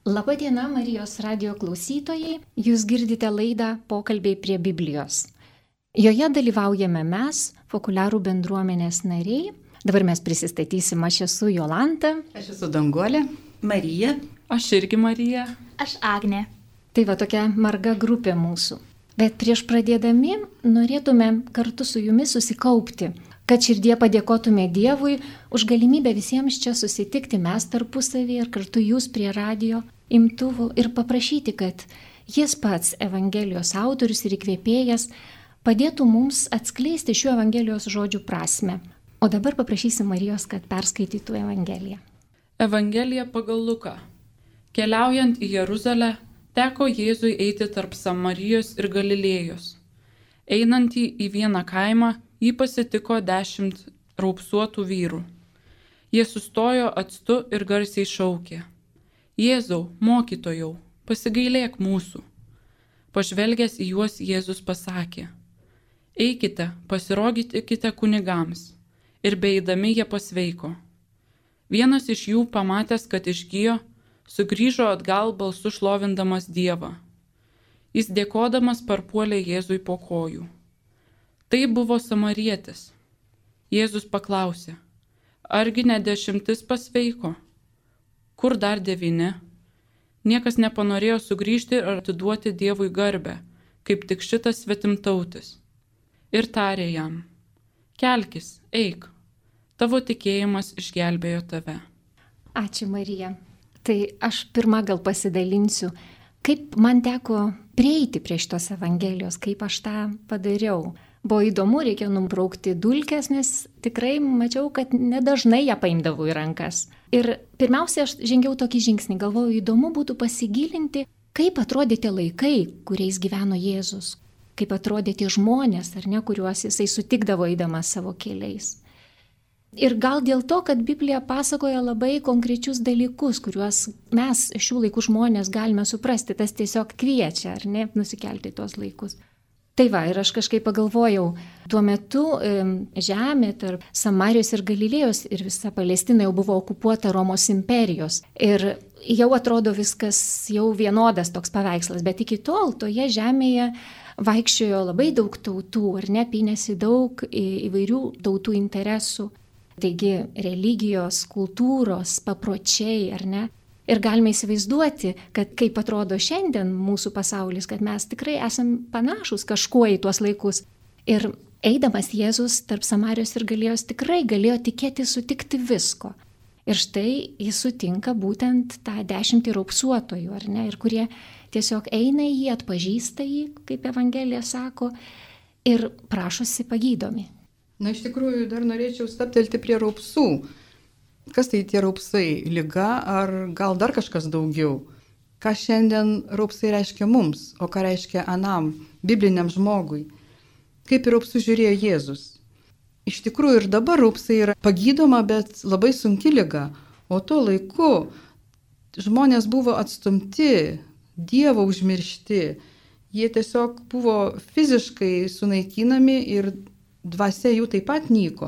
Labadiena, Marijos radio klausytojai, jūs girdite laidą Pokalbiai prie Biblijos. Joje dalyvaujame mes, Fokuliarų bendruomenės nariai. Dabar mes prisistatysim, aš esu Jolanta. Aš esu Danguolė. Marija. Aš irgi Marija. Aš Agnė. Tai va tokia marga grupė mūsų. Bet prieš pradėdami norėtume kartu su jumis susikaupti, kad širdie padėkotume Dievui už galimybę visiems čia susitikti mes tarpusavį ir kartu jūs prie radio imtuvų ir paprašyti, kad jis pats, Evangelijos autorius ir įkvėpėjas, padėtų mums atskleisti šių Evangelijos žodžių prasmę. O dabar paprašysim Marijos, kad perskaitytų Evangeliją. Evangelija pagal Luką. Keliaujant į Jeruzalę, teko Jėzui eiti tarp Samarijos ir Galilėjos. Einantį į vieną kaimą, jį pasitiko 10 raupsuotų vyrų. Jie sustojo atstu ir garsiai šaukė: Jėzau, mokytojau, pasigailėk mūsų. Pažvelgęs į juos Jėzus pasakė: Eikite, pasirodykite kunigams. Ir beeidami jie pasveiko. Vienas iš jų, pamatęs, kad išgijo, sugrįžo atgal balsu šlovindamas Dievą. Jis dėkodamas parpuolė Jėzui po kojų. Tai buvo samarietis. Jėzus paklausė: Argi ne 10 pasveiko? Kur dar 9? Niekas nepanorėjo sugrįžti ir atiduoti Dievui garbę, kaip tik šitas svetimtautis. Ir tarė jam: Kelkis, eik, tavo tikėjimas išgelbėjo tave. Ačiū, Marija. Tai aš pirmą gal pasidalinsiu, kaip man teko prieiti prie šitos Evangelijos, kaip aš tą padariau. Buvo įdomu, reikėjo nubraukti dulkes, nes tikrai mačiau, kad nedažnai ją paimdavau į rankas. Ir pirmiausia, aš žengiau tokį žingsnį, galvojau, įdomu būtų pasigilinti, kaip atrodė tie laikai, kuriais gyveno Jėzus, kaip atrodė tie žmonės, ar ne, kuriuos jisai sutikdavo eidamas savo keliais. Ir gal dėl to, kad Biblija pasakoja labai konkrečius dalykus, kuriuos mes šių laikų žmonės galime suprasti, tas tiesiog kviečia, ar ne, nusikelti tuos laikus. Tai va, ir aš kažkaip pagalvojau, tuo metu žemė tarp Samarijos ir Galilėjos ir visa Palestina jau buvo okupuota Romos imperijos. Ir jau atrodo viskas jau vienodas toks paveikslas, bet iki tol toje žemėje vaikščiojo labai daug tautų, ar ne, pynėsi daug įvairių tautų interesų. Taigi religijos, kultūros, papročiai, ar ne? Ir galime įsivaizduoti, kad kaip atrodo šiandien mūsų pasaulis, kad mes tikrai esam panašus kažkuo į tuos laikus. Ir eidamas Jėzus tarp Samarijos ir Galilėjos tikrai galėjo tikėti sutikti visko. Ir štai jis sutinka būtent tą 10 raupsuotojų, ar ne, ir kurie tiesiog eina į jį, atpažįsta jį, kaip Evangelija sako, ir prašosi pagydomi. Na, iš tikrųjų, dar norėčiau stabtelti prie raupsų. Kas tai tie raupsai? Liga ar gal dar kažkas daugiau? Ką šiandien raupsai reiškia mums, o ką reiškia anam, bibliniam žmogui? Kaip į raupsų žiūrėjo Jėzus? Iš tikrųjų ir dabar raupsai yra pagydoma, bet labai sunki liga. O tuo laiku žmonės buvo atstumti, Dievo užmiršti. Jie tiesiog buvo fiziškai sunaikinami ir dvasia jų taip pat nyko.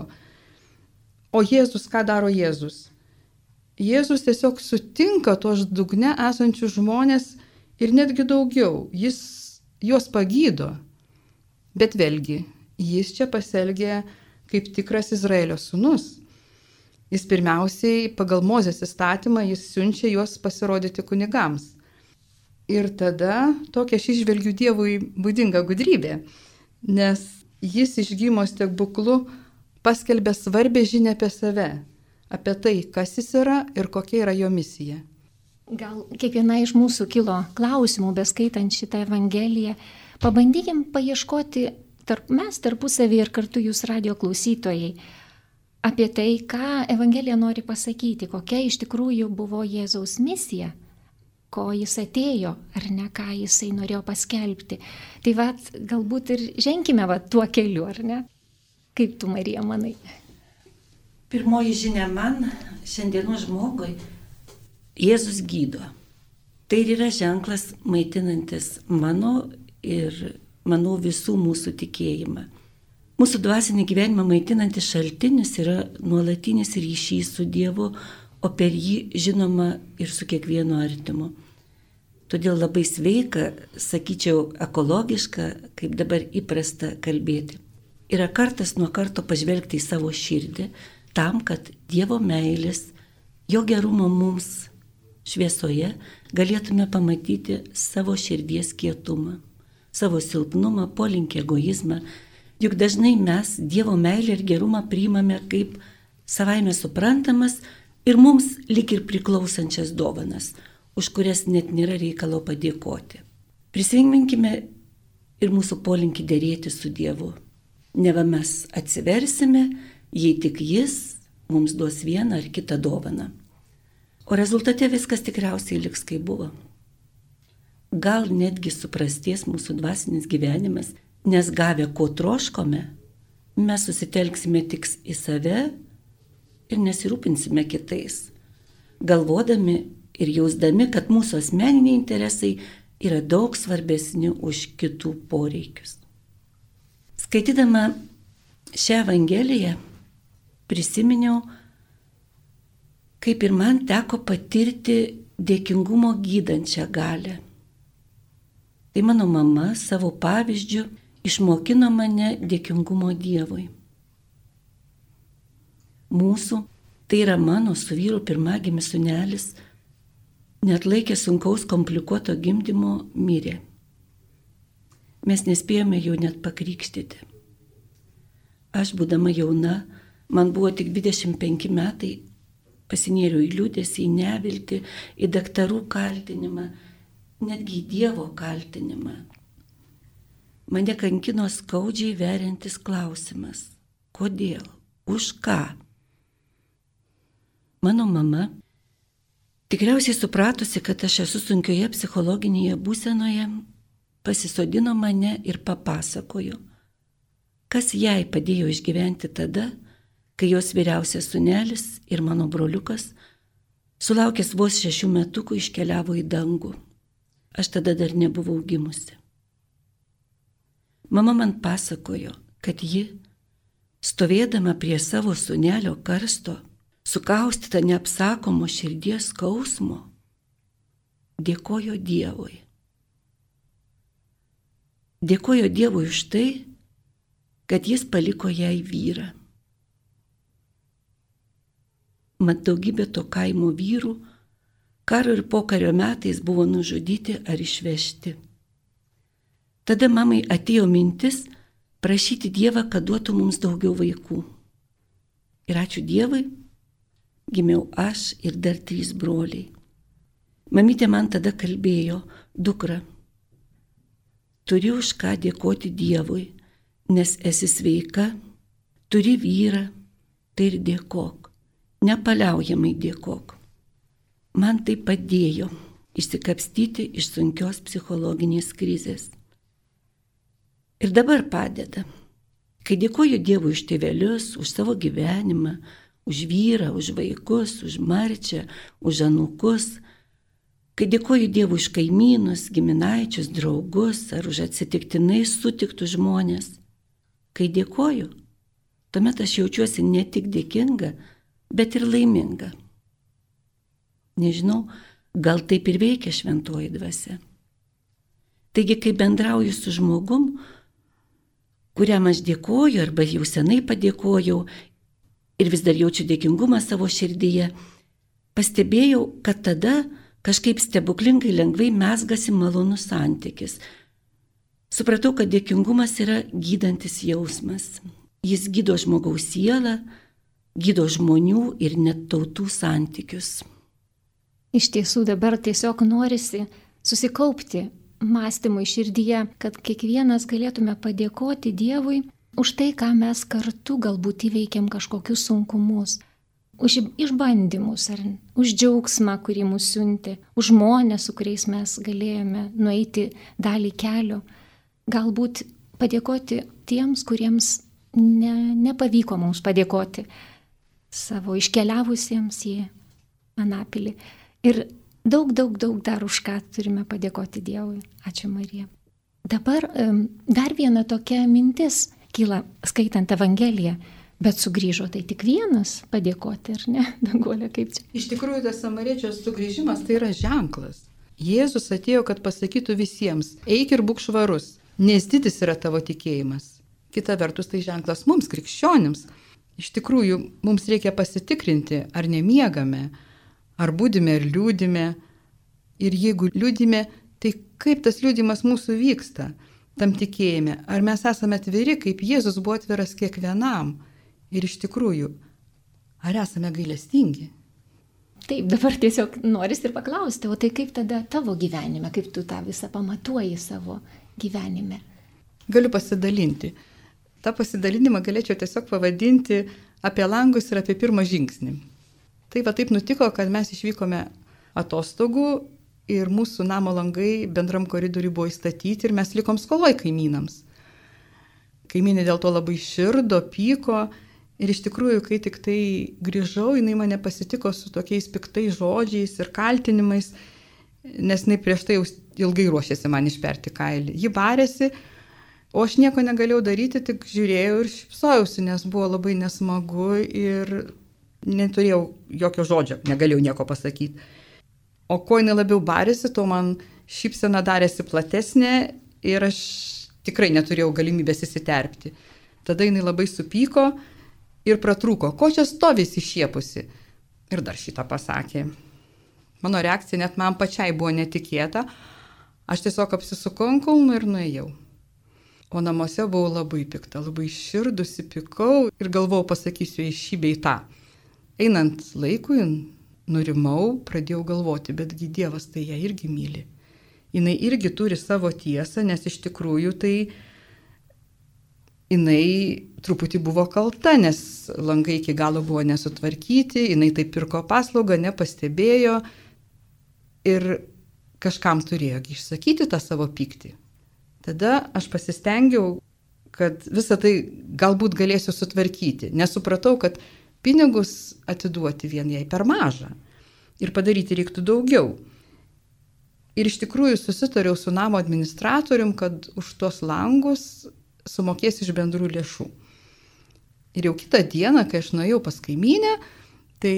O Jėzus, ką daro Jėzus? Jėzus tiesiog sutinka tuos dugne esančius žmonės ir netgi daugiau. Jis juos pagydo. Bet vėlgi, jis čia pasielgė kaip tikras Izraelio sūnus. Jis pirmiausiai pagal Mozės įstatymą jis siunčia juos pasirodyti kunigams. Ir tada tokia aš įžvelgiu Dievui būdinga gudrybė, nes jis išgymo stebuklu paskelbė svarbę žinią apie save, apie tai, kas jis yra ir kokia yra jo misija. Gal kiekviena iš mūsų kilo klausimų, beskaitant šitą Evangeliją, pabandykim paieškoti mes tarpusavį ir kartu jūs radio klausytojai apie tai, ką Evangelija nori pasakyti, kokia iš tikrųjų buvo Jėzaus misija, ko jis atėjo, ar ne, ką jisai norėjo paskelbti. Tai galbūt ir ženkime tuo keliu, ar ne? Kaip tu, Marija, manai? Pirmoji žinia man, šiandienos žmogui, Jėzus gydo. Tai ir yra ženklas maitinantis mano ir manau visų mūsų tikėjimą. Mūsų dvasinį gyvenimą maitinantis šaltinis yra nuolatinis ryšys su Dievu, o per jį žinoma ir su kiekvienu artimu. Todėl labai sveika, sakyčiau, ekologiška, kaip dabar įprasta kalbėti. Yra kartas nuo karto pažvelgti į savo širdį, tam, kad Dievo meilės, jo gerumo mums šviesoje galėtume pamatyti savo širdies kietumą, savo silpnumą, polinkį egoizmą. Juk dažnai mes Dievo meilę ir gerumą priimame kaip savaime suprantamas ir mums lyg ir priklausančias dovanas, už kurias net nėra reikalo padėkoti. Prisiminkime ir mūsų polinkį dėrėti su Dievu. Neva mes atsiversime, jei tik Jis mums duos vieną ar kitą dovaną. O rezultate viskas tikriausiai liks kaip buvo. Gal netgi suprasties mūsų dvasinis gyvenimas, nes gavę ko troškome, mes susitelksime tik į save ir nesirūpinsime kitais, galvodami ir jausdami, kad mūsų asmeniniai interesai yra daug svarbesni už kitų poreikius. Skaitydama šią Evangeliją prisiminiau, kaip ir man teko patirti dėkingumo gydančią galią. Tai mano mama savo pavyzdžiu išmokino mane dėkingumo Dievui. Mūsų, tai yra mano su vyru pirmagimis sūnelis, neatlaikė sunkaus komplikuoto gimdymo, mirė. Mes nespėjome jau net pakrikštyti. Aš, būdama jauna, man buvo tik 25 metai, pasinėriau į liūdesį, į neviltį, į daktarų kaltinimą, netgi į Dievo kaltinimą. Mane kankino skaudžiai veriantis klausimas. Kodėl? Už ką? Mano mama, tikriausiai supratusi, kad aš esu sunkioje psichologinėje būsenoje, pasisodino mane ir papasakojo, kas jai padėjo išgyventi tada, kai jos vyriausias sūnelis ir mano broliukas, sulaukęs vos 6 metukų, iškeliavo į dangų. Aš tada dar nebuvau gimusi. Mama man pasakojo, kad ji, stovėdama prie savo sūnelio karsto, sukaustyta neapsakomo širdies skausmo, dėkojo Dievui. Dėkojo Dievui už tai, kad Jis paliko jai vyrą. Mat daugybė to kaimo vyrų karo ir pokario metais buvo nužudyti ar išvežti. Tada mamai atėjo mintis prašyti Dievą, kad duotų mums daugiau vaikų. Ir ačiū Dievui, gimiau aš ir dar 3 broliai. Mamytė man tada kalbėjo, dukra, turi už ką dėkoti Dievui, nes esi sveika, turi vyrą, tai ir dėkok, nepaliaujamai dėkok. Man tai padėjo išsikapstyti iš sunkios psichologinės krizės. Ir dabar padeda. Kai dėkoju Dievui už tėvelius, už savo gyvenimą, už vyrą, už vaikus, už Marčią, už anūkus, kai dėkoju Dievui už kaimynus, giminaičius, draugus ar už atsitiktinai sutiktus žmonės, kai dėkoju, tuomet aš jaučiuosi ne tik dėkinga, bet ir laiminga. Nežinau, gal taip ir veikia šventoji dvasia. Taigi, kai bendrauju su žmogum, kuriam aš dėkoju arba jau senai padėkojau ir vis dar jaučiu dėkingumą savo širdyje, pastebėjau, kad tada kažkaip stebuklingai lengvai mezgasi malonus santykis. Supratau, kad dėkingumas yra gydantis jausmas. Jis gydo žmogaus sielą, gydo žmonių ir net tautų santykius. Iš tiesų dabar tiesiog norisi susikaupti mąstymui širdyje, kad kiekvienas galėtume padėkoti Dievui už tai, ką mes kartu galbūt įveikėm kažkokius sunkumus, už išbandymus ar už džiaugsmą, kurį mus siuntė, už žmonės, su kuriais mes galėjome nueiti dalį kelio. Galbūt padėkoti tiems, kuriems nepavyko mums padėkoti, savo iškeliavusiems į Anapilį. Ir daug dar už ką turime padėkoti Dievui. Ačiū Marija. Dabar dar viena tokia mintis kyla skaitant Evangeliją. Bet sugrįžo tai tik vienas padėkoti, ar ne? Danguolė, kaip čia? Iš tikrųjų, tas samariečio sugrįžimas tai yra ženklas. Jėzus atėjo, kad pasakytų visiems, eik ir būk švarus, nes didis yra tavo tikėjimas. Kita vertus, tai ženklas mums, krikščionims. Iš tikrųjų, mums reikia pasitikrinti, ar nemiegame, ar būdime ir liūdime. Ir jeigu liūdime, tai kaip tas liūdimas mūsų vyksta tam tikėjime? Ar mes esame atviri, kaip Jėzus buvo atviras kiekvienam? Ir iš tikrųjų, ar esame gailestingi? Taip, dabar tiesiog noris ir paklausti, o tai kaip tada tavo gyvenime, kaip tu tą visą pamatuoji savo gyvenime? Galiu pasidalinti. Ta pasidalinimą galėčiau tiesiog pavadinti apie langus ir apie pirmą žingsnį. Tai va taip nutiko, kad mes išvykome atostogų ir mūsų namo langai bendram koridoriui buvo įstatyti ir mes likom skoloj kaimynams. Kaimynė dėl to labai širdo, pyko ir iš tikrųjų, kai tik tai grįžau, jinai mane pasitiko su tokiais piktais žodžiais ir kaltinimais, nes jinai prieš tai jau ilgai ruošėsi man išperti kailį. Ji barėsi, o aš nieko negalėjau daryti, tik žiūrėjau ir šypsojausi, nes buvo labai nesmagu ir neturėjau jokio žodžio, negalėjau nieko pasakyti. O kuo jinai labiau barėsi, to man šypsena darėsi platesnė ir aš tikrai neturėjau galimybės įsiterpti. Tada jinai labai supyko ir pratrūko, ko čia stovisi iššiepusi. Ir dar šitą pasakė. Mano reakcija net man pačiai buvo netikėta. Aš tiesiog apsisukau ant kulnų ir nuėjau. O namuose buvau labai pikta, labai širdusi, pykau ir galvojau, pasakysiu į šį bei tą. Einant laikui, nurimau, pradėjau galvoti, betgi Dievas tai ją irgi myli. Jinai irgi turi savo tiesą, nes iš tikrųjų tai jinai truputį buvo kalta, nes langai iki galo buvo nesutvarkyti, jinai taip pirko paslaugą, nepastebėjo ir kažkam turėjo išsakyti tą savo pyktį. Tada aš pasistengiau, kad visą tai galbūt galėsiu sutvarkyti. Nesupratau, kad pinigus atiduoti vien jai per maža ir padaryti reiktų daugiau. Ir iš tikrųjų susitariau su namo administratorium, kad už tuos langus sumokės iš bendrų lėšų. Ir jau kitą dieną, kai aš nuėjau pas kaimynę, tai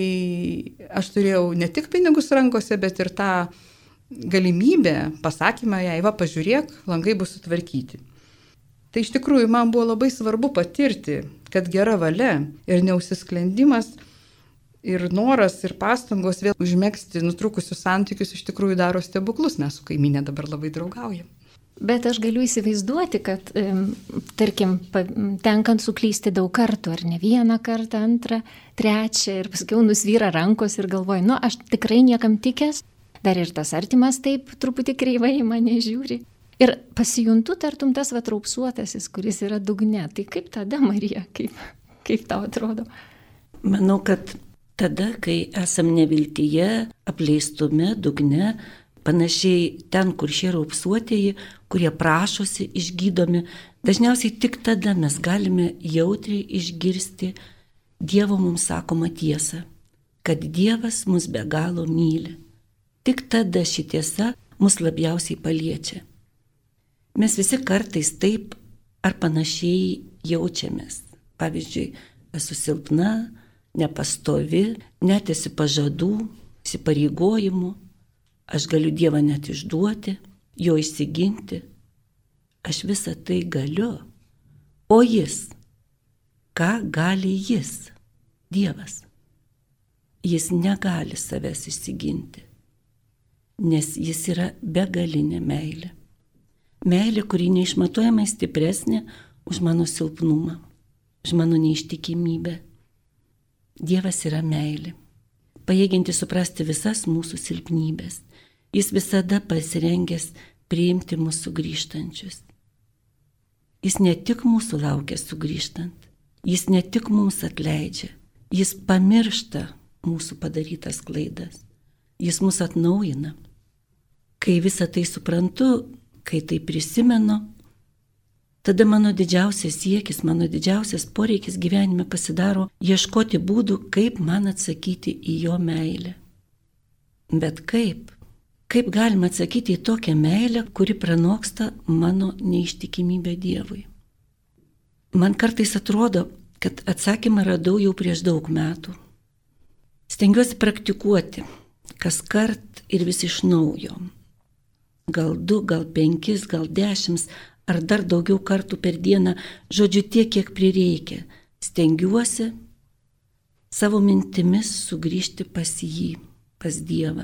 aš turėjau ne tik pinigus rankose, bet ir tą galimybę, pasakymą jai, va pažiūrėk, langai bus sutvarkyti. Tai iš tikrųjų man buvo labai svarbu patirti, kad gera valia ir neužsisklendimas ir noras ir pastangos vėl užmegzti nutrūkusius santykius iš tikrųjų daro stebuklus, mes su kaimynė dabar labai draugaujam. Bet aš galiu įsivaizduoti, kad, tarkim, tenkant suklysti daug kartų, ar ne vieną kartą, antrą, trečią, ir paskiau nusvyra rankos ir galvoju, nu, aš tikrai niekam tikęs, dar ir tas artimas taip truputį kreivai į mane žiūri. Ir pasijuntu tartum tas raupsuotasis, kuris yra dugne. Tai kaip tada, Marija, kaip tau atrodo? Manau, kad tada, kai esam neviltyje, apleistume, dugne, panašiai ten, kur šie raupsuotieji, kurie prašosi išgydomi, dažniausiai tik tada mes galime jautriai išgirsti Dievo mums sakomą tiesą, kad Dievas mus be galo myli. Tik tada ši tiesa mus labiausiai paliečia. Mes visi kartais taip ar panašiai jaučiamės. Pavyzdžiui, esu silpna, nepastovi, netesi pažadų, įsipareigojimų. Aš galiu Dievą net išduoti, jo išsiginti. Aš visą tai galiu. O jis? Ką gali jis? Dievas. Jis negali savęs išsiginti, nes jis yra begalinė meilė. Meilė, kuri neišmatuojamai stipresnė už mano silpnumą, už mano neištikimybę. Dievas yra meilė, pajėgianti suprasti visas mūsų silpnybės. Jis visada pasirengęs priimti mūsų sugrįžtančius. Jis ne tik mūsų laukia sugrįžtant, jis ne tik mums atleidžia, jis pamiršta mūsų padarytas klaidas, jis mus atnaujina. Kai visą tai suprantu, kai tai prisimenu, tada mano didžiausias siekis, mano didžiausias poreikis gyvenime pasidaro ieškoti būdų, kaip man atsakyti į jo meilę. Bet kaip? Kaip galima atsakyti į tokią meilę, kuri pranoksta mano neištikimybę Dievui? Man kartais atrodo, kad atsakymą radau jau prieš daug metų. Stengiuosi praktikuoti kas kart ir vis iš naujo. Gal 2, gal 5, gal 10 ar dar daugiau kartų per dieną, žodžiu tiek, kiek prireikia. Stengiuosi savo mintimis sugrįžti pas jį, pas Dievą.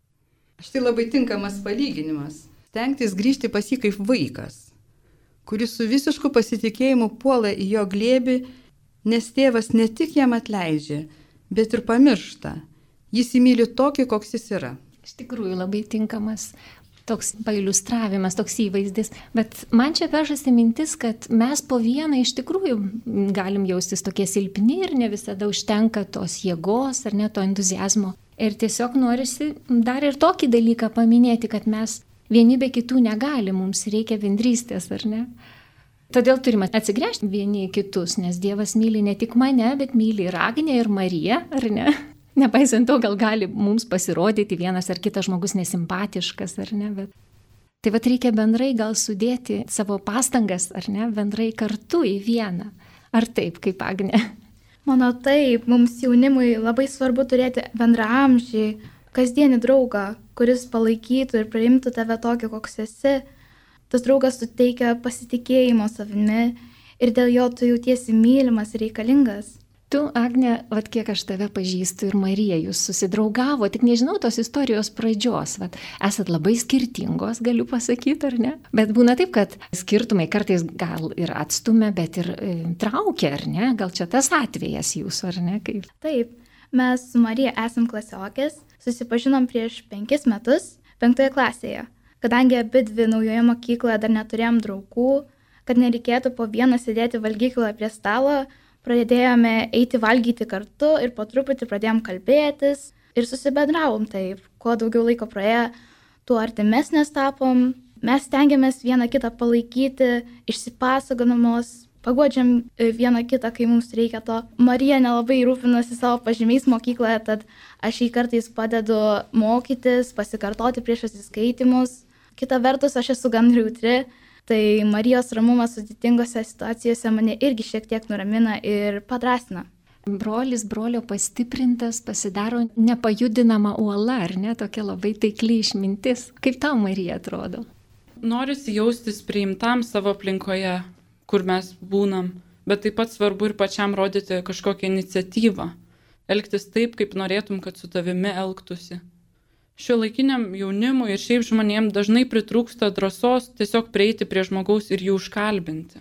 Štai labai tinkamas palyginimas. Stengtis grįžti pas jį kaip vaikas, kuris su visišku pasitikėjimu puola į jo glėbį, nes tėvas ne tik jam atleidžia, bet ir pamiršta. Jis įmyli tokį, koks jis yra. Iš tikrųjų labai tinkamas toks pailiustravimas, toks įvaizdis. Bet man čia vežasi mintis, kad mes po vieną iš tikrųjų galim jaustis tokie silpni ir ne visada užtenka tos jėgos ar ne to entuziazmo. Ir tiesiog norisi dar ir tokį dalyką paminėti, kad mes vieni be kitų negalim, mums reikia bendrystės, ar ne? Todėl turime atsigręžti vieni į kitus, nes Dievas myli ne tik mane, bet myli ir Agnę, ir Mariją, ar ne? Nepaisant to, gal gali mums pasirodyti vienas ar kitas žmogus nesimpatiškas, ar ne? Bet... Tai vat reikia bendrai gal sudėti savo pastangas, ar ne? Bendrai kartu į vieną. Ar taip, kaip Agnė? Manau taip, mums jaunimui labai svarbu turėti bendraamžį, kasdienį draugą, kuris palaikytų ir priimtų tave tokį, koks esi. Tas draugas suteikia pasitikėjimo savimi ir dėl jo tu jautiesi mylimas ir reikalingas. Tu, Agne, vat kiek aš tave pažįstu ir Marija, jūs susidraugavo, tik nežinau tos istorijos pradžios, vat esat labai skirtingos, galiu pasakyti, ar ne? Bet būna taip, kad skirtumai kartais gal ir atstumia, bet ir traukia, ar ne? Gal čia tas atvejas jūsų, ar ne? Kaip? Taip, mes su Marija esam klasiokės, susipažinom prieš 5 metus, 5 klasėje. Kadangi abidvi naujoje mokykloje dar neturėjom draugų, kad nereikėtų po vieną sėdėti valgykloje prie stalo, pradėjome eiti valgyti kartu ir po truputį pradėjom kalbėtis ir susibendravom taip. Kuo daugiau laiko praėjo, tuo artimesnės tapom. Mes stengiamės vieną kitą palaikyti, išsipasakodamos, paguodžiam vieną kitą, kai mums reikia to. Marija nelabai rūpinasi savo pažymiais mokykloje, tad aš jai kartais padedu mokytis, pasikartoti prieš atsiskaitimus. Kita vertus, aš esu gan jautri. Tai Marijos ramumas sudėtingose situacijose mane irgi šiek tiek nuramina ir padrasina. Brolis brolio pastiprintas pasidaro nepajudinama uola, ar ne? Tokia labai taikli išmintis. Kaip tau, Marija, atrodo? Norisi jaustis priimtam savo aplinkoje, kur mes būnam, bet taip pat svarbu ir pačiam rodyti kažkokią iniciatyvą. Elgtis taip, kaip norėtum, kad su tavimi elgtųsi. Šiuolaikiniam jaunimui ir šiaip žmonėms dažnai pritrūksta drąsos tiesiog prieiti prie žmogaus ir jų užkalbinti.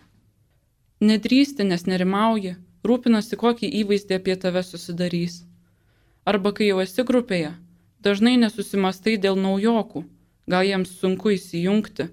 Nedrįsti, nes nerimauji, rūpinasi, kokį įvaizdį apie tave susidarys. Arba kai jau esi grupėje, dažnai nesusimastai dėl naujokų, gal jiems sunku įsijungti,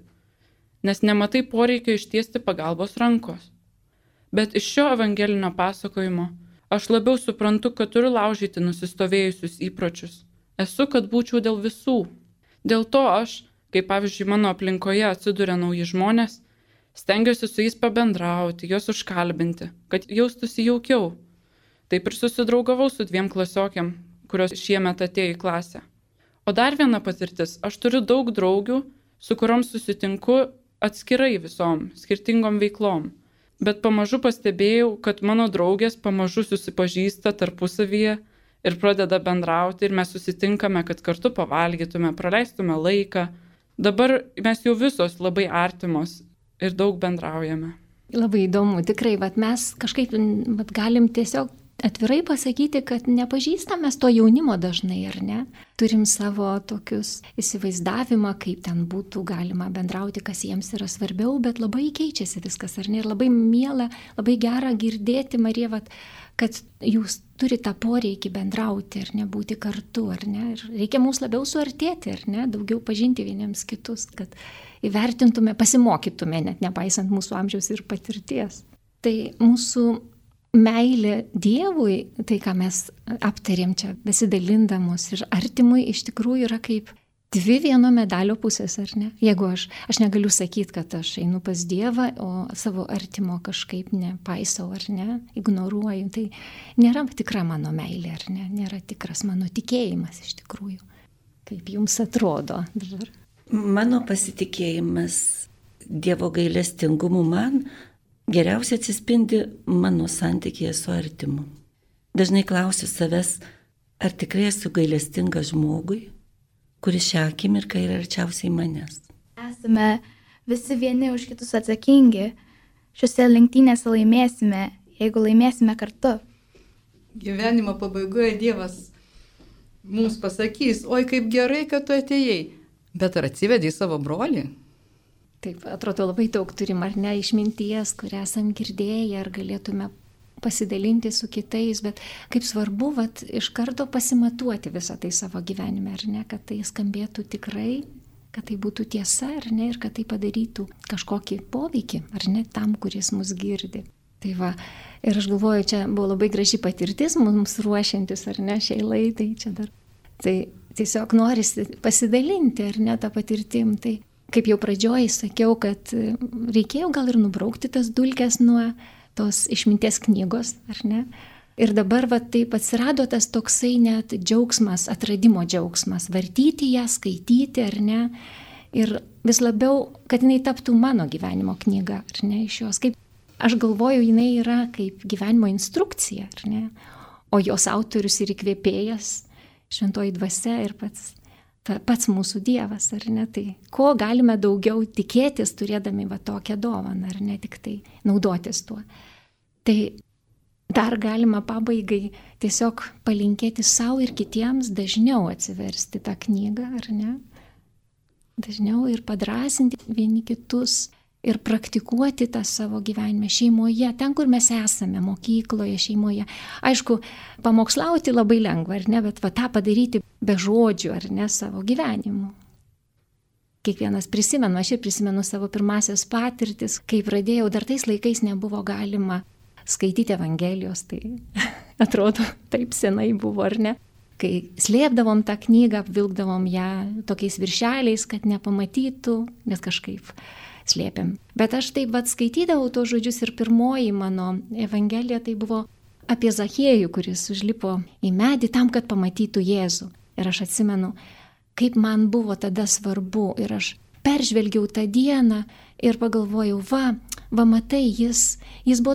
nes nematai poreikio ištiesti pagalbos rankos. Bet iš šio evangelinio pasakojimo aš labiau suprantu, kad turiu laužyti nusistovėjusius įpročius. Esu, kad būčiau dėl visų. Dėl to aš, kai pavyzdžiui mano aplinkoje atsiduria nauji žmonės, stengiuosi su jais pabendrauti, juos užkalbinti, kad jaustųsi jaukiau. Taip ir susidraugavau su 2 klasiokiam, kurios šiemet atėjo į klasę. O dar viena patirtis, aš turiu daug draugių, su kuriom susitinku atskirai visom, skirtingom veiklom. Bet pamažu pastebėjau, kad mano draugės pamažu susipažįsta tarpusavyje ir pradeda bendrauti ir mes susitinkame, kad kartu pavalgytume, praleistume laiką. Dabar mes jau visos labai artimos ir daug bendraujame. Labai įdomu, tikrai, mes kažkaip galim tiesiog atvirai pasakyti, kad nepažįstame to jaunimo dažnai, ar ne? Turim savo tokius įsivaizdavimą, kaip ten būtų galima bendrauti, kas jiems yra svarbiau, bet labai keičiasi viskas, ar ne? Ir labai miela, labai gera girdėti, Marija, kad jūs turite tą poreikį bendrauti, ar ne, būti kartu, ar ne? Ir reikia mums labiau suartėti, ar ne? Daugiau pažinti vieniems kitus, kad įvertintume, pasimokytume, net nepaisant mūsų amžiaus ir patirties. Tai mūsų meilė Dievui, tai ką mes aptarėm čia besidalindamos ir artimui, iš tikrųjų yra kaip 2 vieno medalio pusės, ar ne? Jeigu aš negaliu sakyti, kad aš einu pas Dievą, o savo artimo kažkaip nepaisau, ar ne, ignoruoju, tai nėra tikra mano meilė, ar ne? Nėra tikras mano tikėjimas iš tikrųjų. Kaip jums atrodo dabar? Mano pasitikėjimas Dievo gailestingumu man geriausiai atsispindi mano santykėje su artimu. Dažnai klausiu savęs, ar tikrai esu gailestingas žmogui, kuris šią akimirką yra arčiausiai manęs. Esame visi vieni už kitus atsakingi. Šiuose lenktynėse laimėsime, jeigu laimėsime kartu. Gyvenimo pabaigoje Dievas mums pasakys, oi kaip gerai, kad tu atėjai. Bet ar atsivedai savo brolį? Taip, atrodo, labai daug turim, ar ne, išminties, kurią esam girdėję, ar galėtume pasidalinti su kitais, bet kaip svarbu, iš karto pasimatuoti visą tai savo gyvenime, ar ne, kad tai skambėtų tikrai, kad tai būtų tiesa, ar ne, ir kad tai padarytų kažkokį poveikį, ar ne, tam, kuris mus girdi. Tai va, ir aš galvoju, čia buvo labai graži patirtis mums ruošiantis, ar ne, šiai laidai, čia dar. Tai tiesiog norisi pasidalinti, ar ne, tą patirtim. Tai kaip jau pradžioj sakiau, kad reikėjo gal ir nubraukti tas dulkes nuo tos išminties knygos, ar ne? Ir dabar taip atsirado tas toksai net džiaugsmas, atradimo džiaugsmas, vartyti ją, skaityti, ar ne? Ir vis labiau, kad jinai taptų mano gyvenimo knyga, ar ne, iš jos. Kaip aš galvoju, jinai yra kaip gyvenimo instrukcija, ar ne? O jos autorius ir įkvėpėjas, šventoji dvasia ir pats mūsų Dievas, ar ne? Tai ko galime daugiau tikėtis, turėdami tokią dovaną, ar ne, tik tai naudotis tuo. Tai dar galima pabaigai tiesiog palinkėti savo ir kitiems dažniau atsiversti tą knygą, ar ne? Dažniau ir padrasinti vieni kitus ir praktikuoti tą savo gyvenime šeimoje, ten, kur mes esame, mokykloje, šeimoje. Aišku, pamokslauti labai lengva, ar ne, bet tą padaryti be žodžių, ar ne, savo gyvenimu. Kiekvienas prisimenu, aš ir prisimenu savo pirmasias patirtis, kai pradėjau, dar tais laikais nebuvo galima skaityti Evangelijos, tai atrodo taip senai buvo, ar ne. Kai slėpdavom tą knygą, apvilkdavom ją tokiais viršeliais, kad nepamatytų, nes kažkaip slėpėm. Bet aš taip skaitydavau tos žodžius ir pirmoji mano Evangelija tai buvo apie Zachiejų, kuris užlipo į medį tam, kad pamatytų Jėzų. Ir aš atsimenu, kaip man buvo tada svarbu ir aš peržvelgiau tą dieną ir pagalvojau, va matai, jis buvo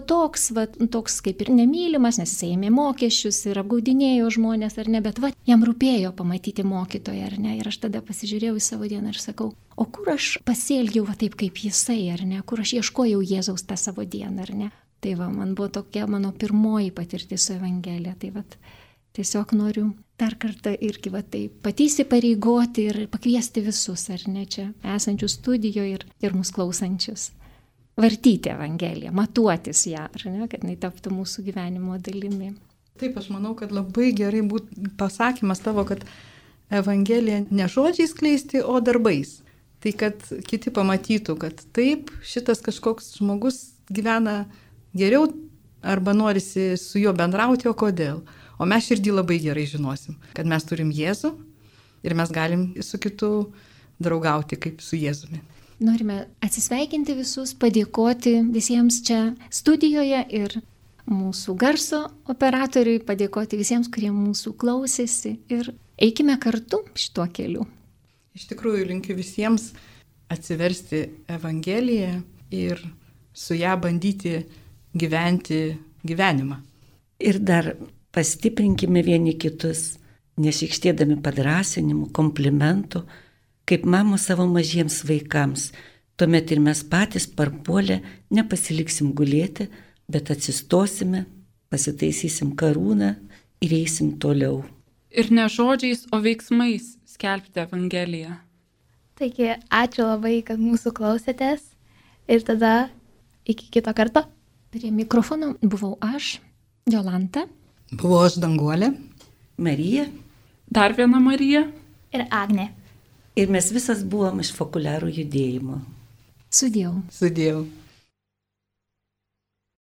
toks kaip ir nemylimas, nes jis ėmė mokesčius ir apgaudinėjo žmonės, ar ne, bet jam rūpėjo pamatyti mokytoją, ar ne, ir aš tada pasižiūrėjau į savo dieną ir sakau, o kur aš pasielgiau taip kaip jisai, ar ne, kur aš ieškojau Jėzaus tą savo dieną, ar ne. Tai man buvo tokia mano pirmoji patirtis su Evangelija, tai tiesiog noriu dar kartą irgi tai pati įsipareigoti ir pakviesti visus, ar ne, čia esančius studijoje ir mus klausančius. Vartyti Evangeliją, matuotis ją, ar ne, kad jinai taptų mūsų gyvenimo dalimi. Taip, aš manau, kad labai gerai būtų pasakymas tavo, kad Evangelija ne žodžiais skleisti, o darbais. Tai kad kiti pamatytų, kad taip, šitas kažkoks žmogus gyvena geriau arba norisi su juo bendrauti, o kodėl. O mes širdį labai gerai žinosim, kad mes turim Jėzų ir mes galim su kitu draugauti kaip su Jėzumi. Norime atsisveikinti visus, padėkoti visiems čia studijoje ir mūsų garso operatoriui, padėkoti visiems, kurie mūsų klausėsi ir eikime kartu šituo keliu. Iš tikrųjų, linkiu visiems atsiversti Evangeliją ir su ją bandyti gyventi gyvenimą. Ir dar pastiprinkime vieni kitus, nešykštėdami padrasinimų, komplimentų, kaip mamos savo mažiems vaikams. Tuomet ir mes patys parpuolę nepasiliksim gulėti, bet atsistosime, pasitaisysim karūną ir eisim toliau. Ir ne žodžiais, o veiksmais skelbti Evangeliją. Taigi, ačiū labai, kad mūsų klausėtės ir tada iki kito karto. Prie mikrofono buvau aš, Jolanta. Buvau aš, Danguolė. Marija. Dar viena Marija. Ir Agnė. Ir mes visas buvom iš Fokuliarų judėjimo. Sudieu. Sudieu.